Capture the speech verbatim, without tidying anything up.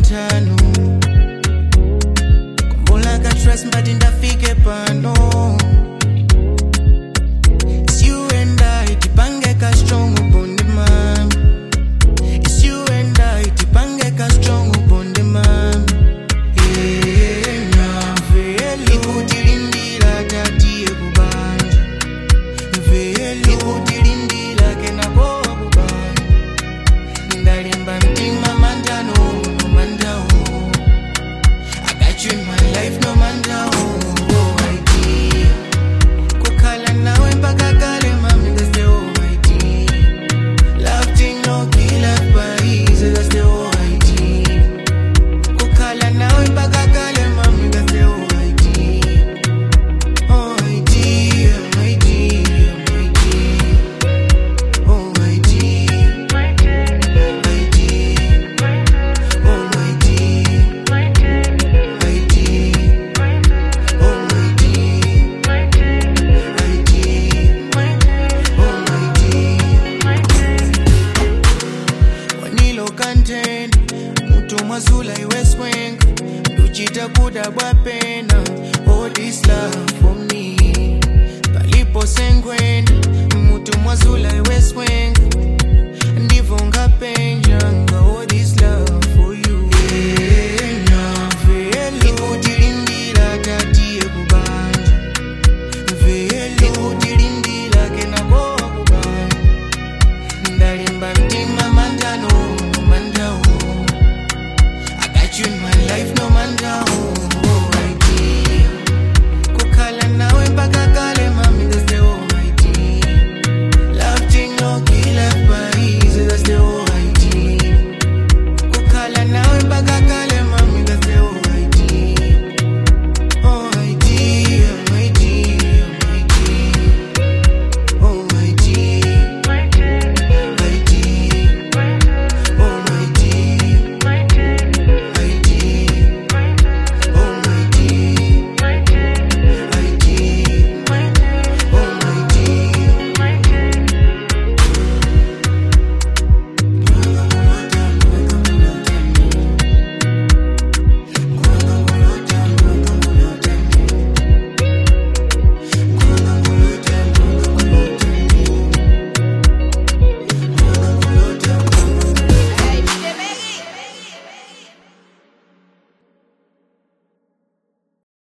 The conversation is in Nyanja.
mantano kumbula ka trust mbati ndafike pano. It's you and I tipange ka strong bonde mami. It's you and I tipange ka strong bonde mami. Yeah, na velo ikutilindila tati ekubanja. Velo ikutilindila kena boa kubanja. Ndalimba mtima mandano no mandao. I got you in my life no mandao. Oh my dear, kukhala nawe mpaka kale mami, that's the whole idea. Love thing no killer by easy, that's the whole idea. Kukhala nawe mpaka kale mami, that's the whole idea. Oh idea, my dear, my dear. Oh my dear, my dear. Oh my dear, my dear. Oh my dear, my dear. Oh my dear. Wanilo content mutu mazula iwe swenk luchita kuda bwapena. Oh this love for me palipo sengwena mutu mazula iwe swenk